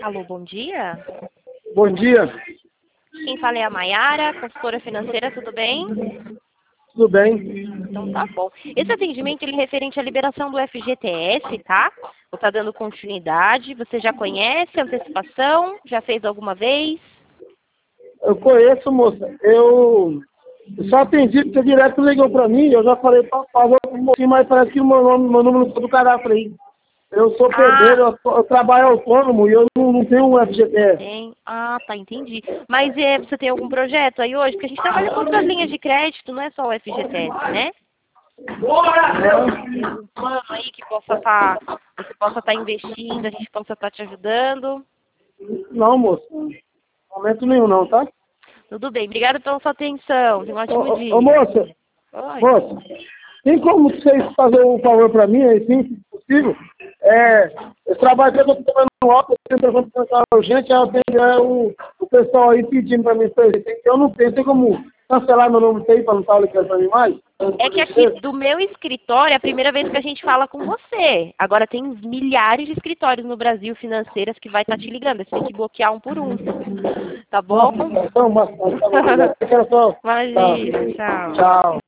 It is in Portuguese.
Alô, bom dia. Bom dia, Quem fala é a Maiara, consultora financeira, tudo bem? tudo bem? Então tá bom. Esse atendimento ele é referente à liberação do FGTS, tá? Vou estar dando continuidade. Você já conhece a antecipação? Já fez alguma vez? Eu conheço, moça. Eu só atendi porque direto ligou pra mim, eu já falei pra fazer um pouquinho, mas parece que o meu número não está do cadastro aí. Eu sou pedreiro, Ah, eu trabalho autônomo e eu não tenho um FGTS. tem. Ah, tá, entendi. Mas você tem algum projeto aí hoje? Porque a gente trabalha com outras linhas de crédito, não é só o FGTS, né? Tem algum plano aí que você possa estar investindo, a gente possa estar te ajudando? Não, moça. Momento nenhum não, tá? Tudo bem, obrigada pela sua atenção. Tenha um ótimo Ô, dia. moça, Oi. moça, tem como vocês fazerem um favor pra mim, assim, se possível? Eu trabalho com o trabalho no alto, eu tenho que pensar urgente, aí eu tenho o pessoal aí pedindo pra mim, eu não tenho, tem como cancelar meu nome aí pra não estar ligando pra mim mais? É que aqui do meu escritório é a primeira vez que a gente fala com você. Agora tem milhares de escritórios no Brasil financeiras que vai estar te ligando. Você tem que bloquear um por um. Tá bom? Nossa, então, mas, tá bom, obrigado. Eu quero só... Tá. Imagina, tchau. Tchau.